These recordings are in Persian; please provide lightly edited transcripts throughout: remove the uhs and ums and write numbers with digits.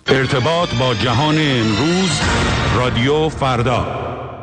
ارتباط با جهان امروز، رادیو فردا.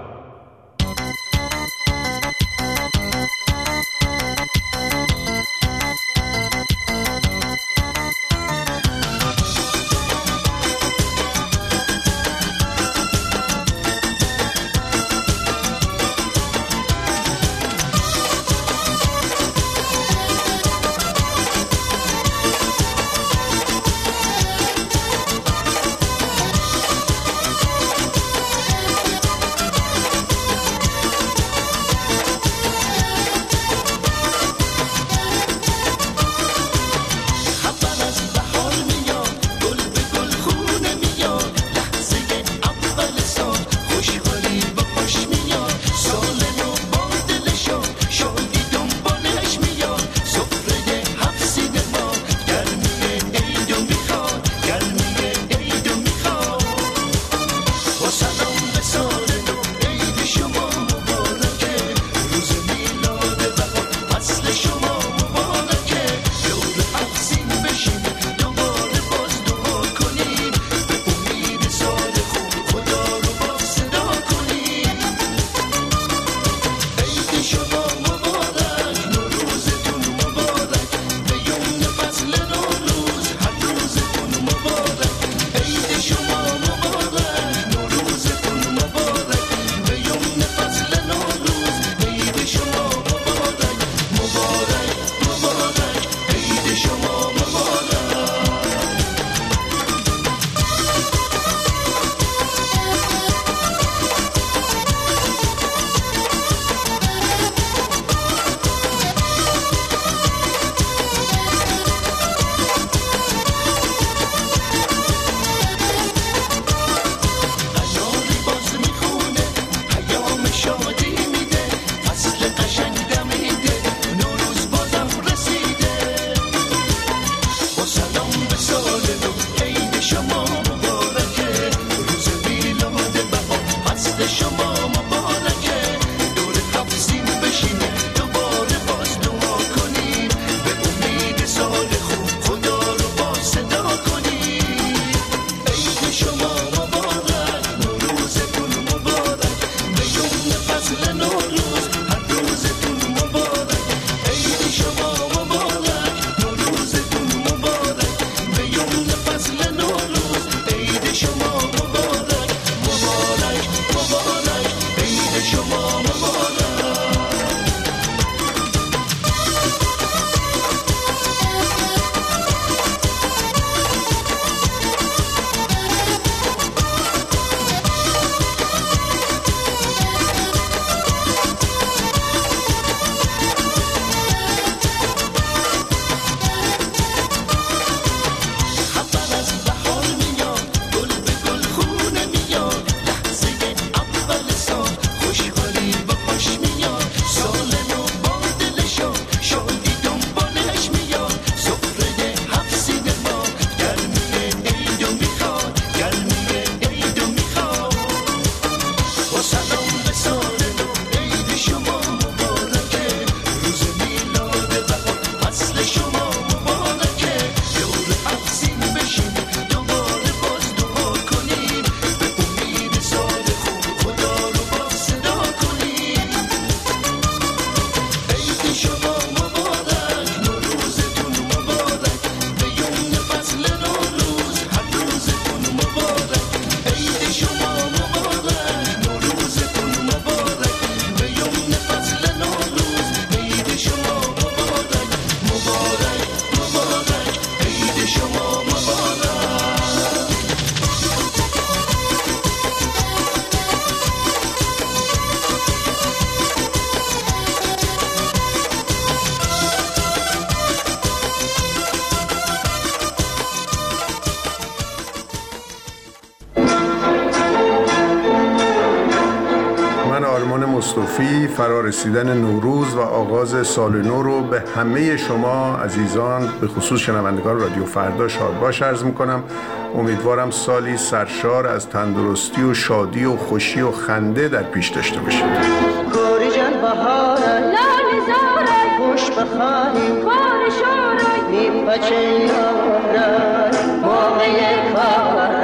مصطفی فرارسیدن نوروز و آغاز سال نو رو به همه شما عزیزان به خصوص شنوندگان رادیو فردا شادباش عرض میکنم. امیدوارم سالی سرشار از تندرستی و شادی و خوشی و خنده در پیش داشته باشید. کوری جان بهاره لال زاره خوش بخانی کار شورای میپچه یاره موقع کار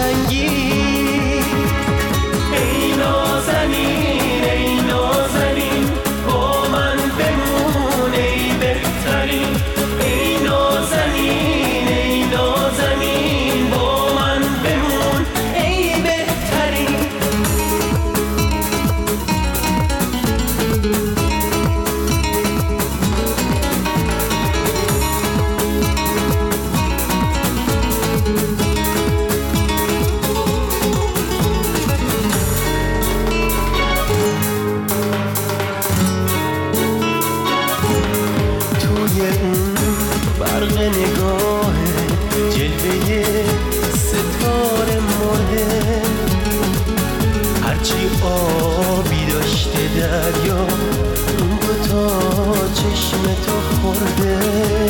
قشنگی. ای نازنین ای نازنین با من بمون ای بهترین. ای نازنین ای نازنین با من بمون ای بهترین. برق نگاه جلوه ستاره مرده، هرچی آبی داشته دریا اون دوتا چشم تو خورده.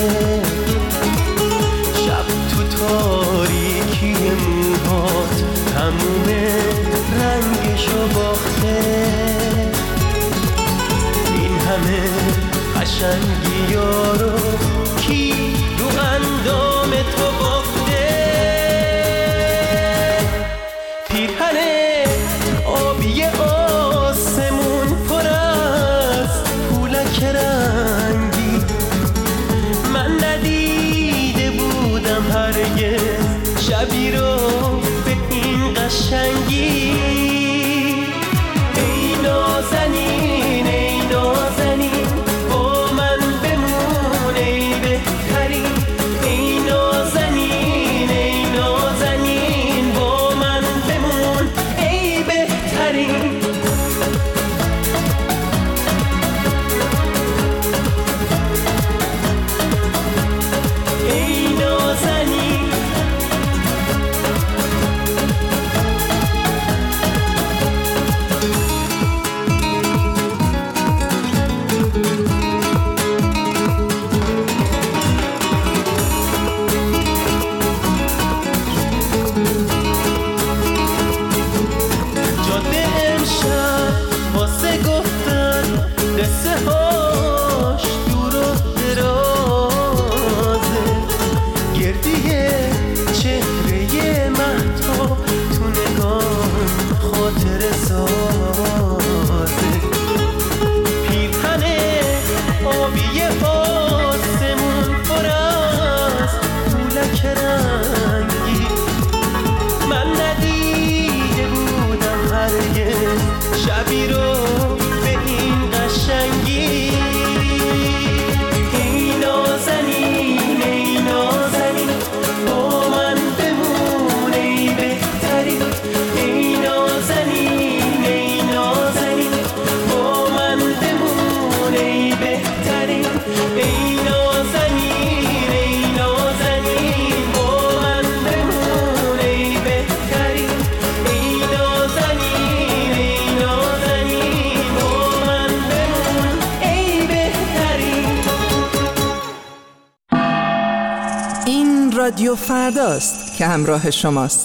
شب تو تاریکی موهات تموم رنگشو باخته. این همه قشنگی ها رو کی رو اندام تو باخته؟ پیرهن آبی آسمون پر از پولک رنگی، من ندیده بودم هرگز شبی رو به این قشنگی. ای نازنین ای نازنین با من بمون ای بهترین. ای نازنین ای نازنین با من بمون ای بهترین. ای نازنین جاده امشب واسه گفتن قصه هاش دور و درازه، گردیه چهره مهتاب تو نگاه خاطر سازه. پیرهن آبی آسمون پر از پولک رنگی، من ندیده بودم هرگز شبی رو به این قشنگی. ای نازنین ای نازنین با من بمون ای بهترین. ای نازنین ای نازنین با من بمون ای بهترین. ای نازنین ای نازنین با من بمون ای بهترین. ای نازنین ای نازنین با من بمون ای بهترین. این رادیو فرداست که همراه شماست.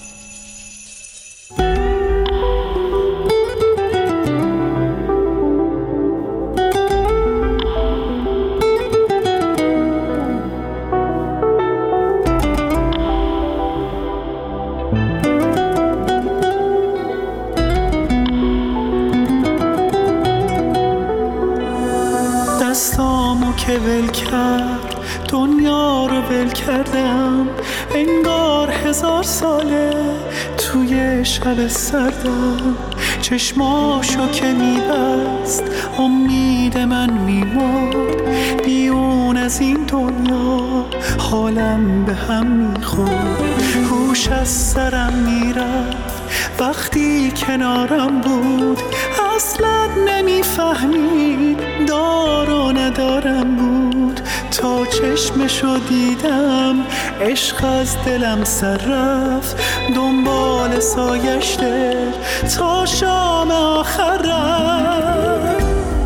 دستامو که ول کرد دنیا رو ول کردم، انگار 1000 ساله توی شب سردم. چشماشو که میبست امید من میمرد، بیرون از این دنیا حالم به هم میخورد. هوش از سرم میرفت وقتی کنارم بود، اصلا نمیفهمید دار و ندارم بود. تا چشمشو دیدم عشق از دلم سر رفت، دنبال سایش دل تا شام آخر رفت.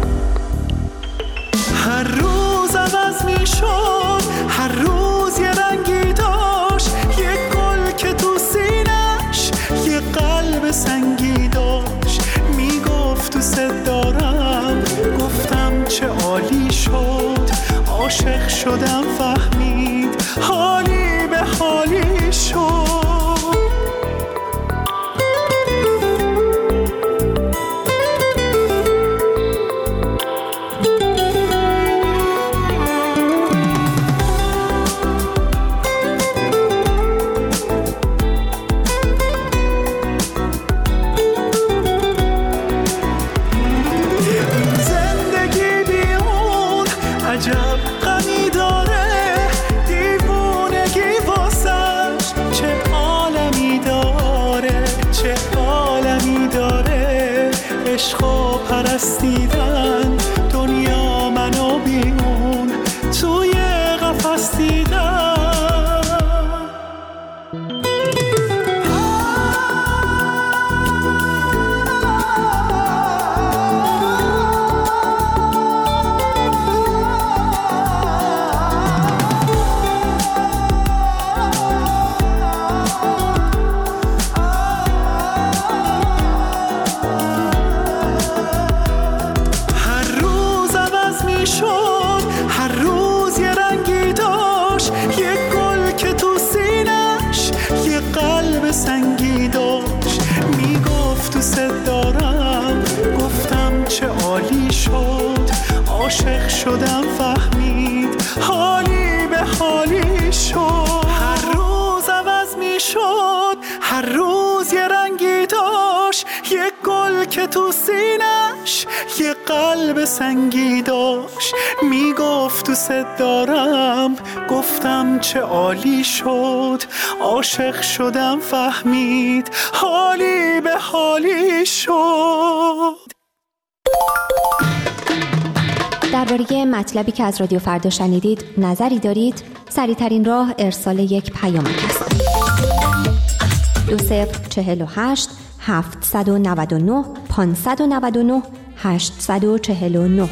هر روز عوض می شد، هر روز یه رنگی داشت، یه گل که تو سینش یه قلب سنگی داشت. میگفت تو صد دارم، گفتم چه عالی شد. عاشق شدم فهمید حالی به حالی شد. قفس دیدن، دنیا منو بیمون توی قفس دیدن. سنگی داشت میگفت دوست دارم، گفتم چه عالی شد، عاشق شدم فهمید حالی به حالی شد. هر روز عوض میشد، هر روز یه رنگی داشت، یه گل که تو سینش یه قلب سنگی داشت میگفت دوست دارم، گفتم چه عالی شد، عاشق شدم فهمید حالی به حالی شد. درباره مطلبی که از رادیو فردا شنیدید نظری دارید؟ سریع‌ترین راه ارسال یک پیامک است. 2048 799 599 849.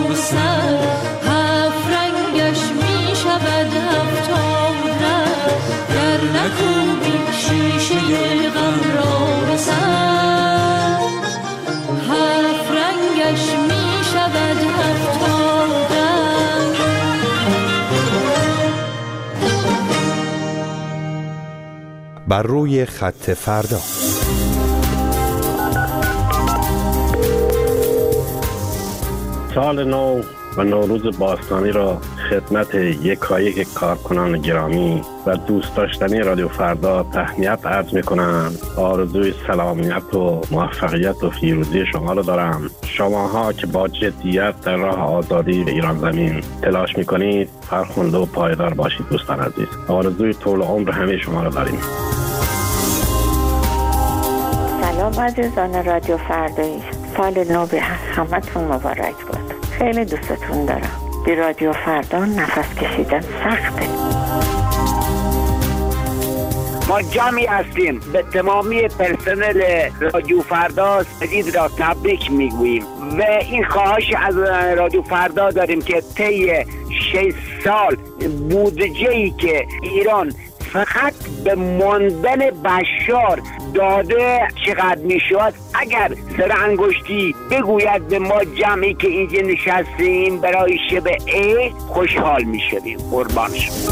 به سر، هفت رنگش می شود هفتاد رنگ، گر نکوبی شیشه غم را به سر، هفت رنگش می شود هفتاد رنگ. بر روی خط فردا. سال نو و نوروز باستانی را خدمت یکایک کارکنان گرامی و دوست داشتنی رادیو فردا تهنیت عرض می‌کنم. آرزوی سلامت و موفقیت و پیروزی شما را دارم. شماها که با جدیت در راه آزادی ایران زمین تلاش می‌کنید، فرخنده و پایدار باشید دوستان عزیز. آرزوی طول عمر همه شما را داریم. سلام عزیزان رادیو فردایی، سال نو به همتون مبارک باد. خیلی دوستتون دارم. بی رادیو فردا نفس کشیدن سخته. ما جمعی هستیم، به تمامی پرسنل رادیو فردا عید را تبریک میگوییم و این خواهش از رادیو فردا داریم که طی 6 سال بودجه‌ای که ایران فقط به ماندن بشار داده چقدر میشد، اگر سر انگشتی بگوید به ما جمعی که اینجا نشستیم برای شب عید خوشحال میشویم. قربان شما.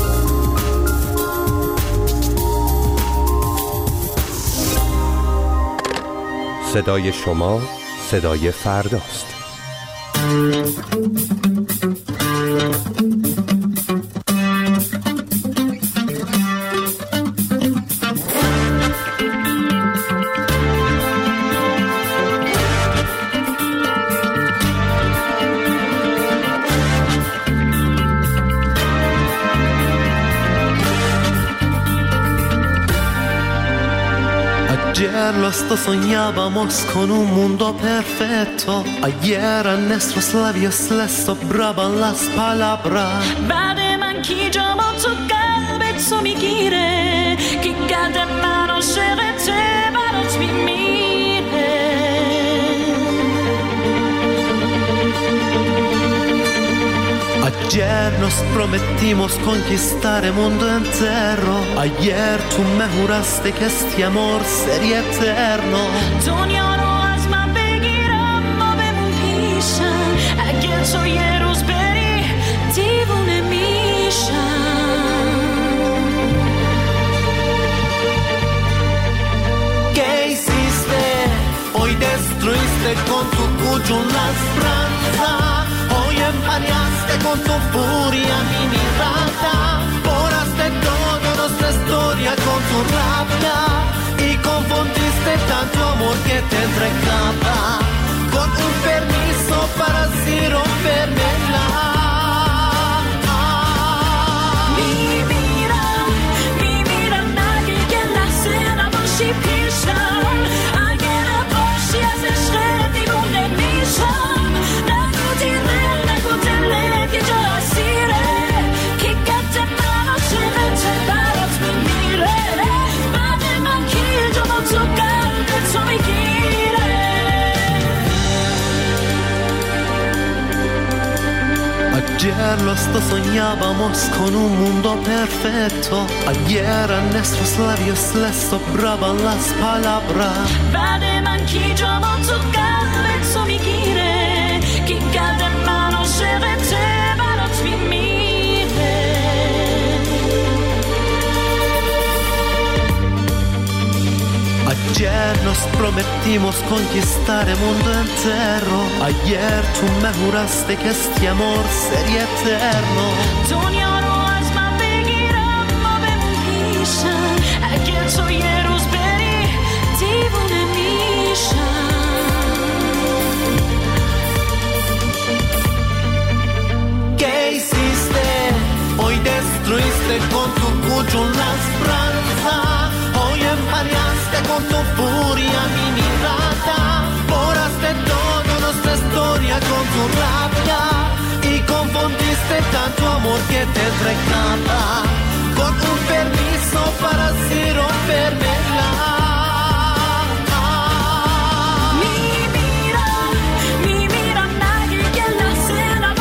صدای شما صدای فرداست. Ayer los dos soñábamos con un mundo perfecto. Ayer a nuestros labios les sobraban las palabras. بعد من کی جا با تو قلبت تو میگیره، کی قد من عاشقته برات میمیره. Ayer nos prometimos conquistar el mundo entero. Ayer tú me juraste que este amor sería eterno. دنیا رو از من بگیرم ما بمون پیشم، اگه تو یه روز بری دیوونه میشم. ¿Qué hiciste? Hoy destruiste con tu cuchillo la esperanza. Hoy empañaste con tu furia mi mirada. Borraste toda nuestra historia con tu rabia y confundiste tanto amor que te entregaba con un permiso para así rompérmela. میمیرم نگه لحظه نباشی پیشم، اگه نباشی از عشق دیوونه میشم. نگو دلت یه جا اسیره، کی قد من عاشقته برات میمیره. بعد من کی جا با تو قلبت تو میگیره. Ayer los dos soñábamos con un mundo perfecto. Ayer a nuestros labios les sobraban las palabras. بعد من کی جا با تو قلبت تو میگیره، کی قد من عاشقته برات میمیره. Ayer nos prometimos conquistar el mundo entero. Ayer tú me juraste que este amor sería eterno. دنیا رو از من بگیرم ما بمون پیشم، اگه تو یه روز بری دیوونه میشم. ¿Qué hiciste? Hoy destruiste con tu cuchillo la esperanza. Hoy empañaste con tu furia mi mirada. Borraste toda nuestra historia con tu rabia y confundiste tanto amor que te entregaba con un permiso para así rompérmela. میمیرم نگه لحظه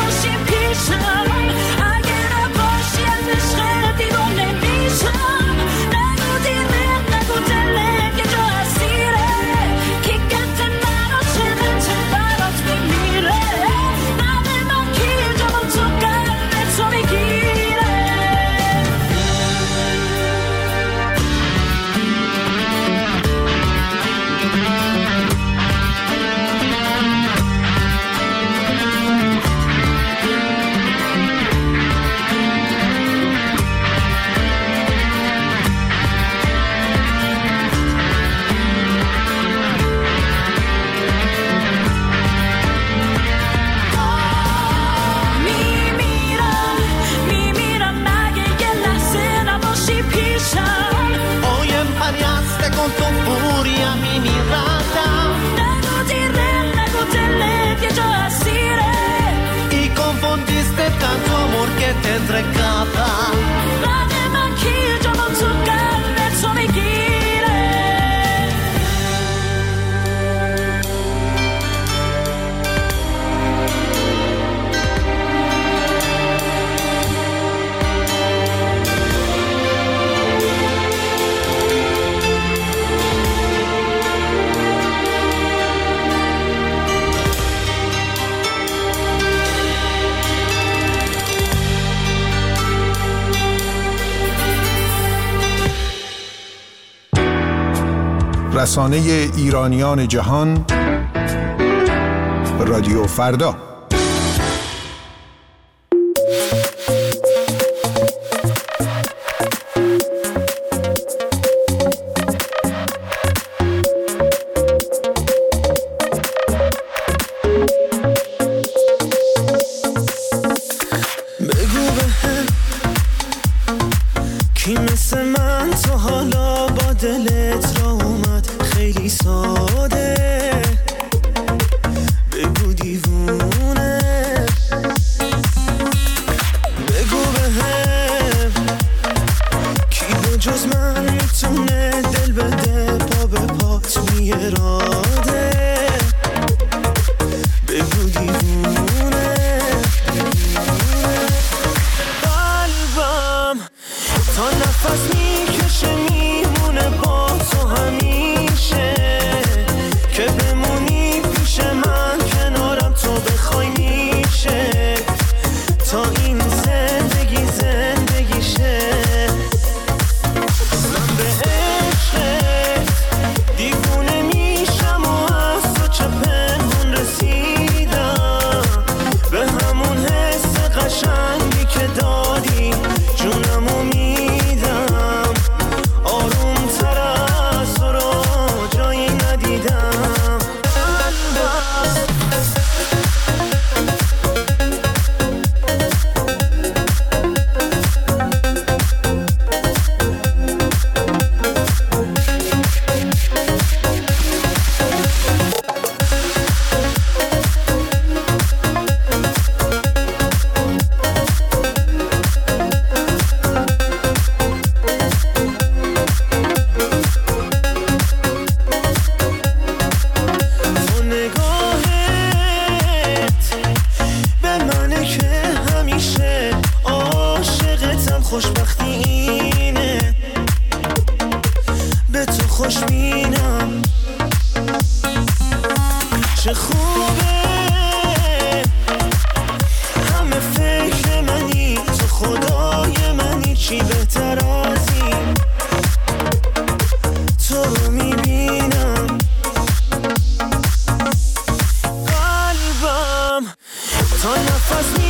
رسانه ایرانیان جهان، رادیو فردا. تا نفس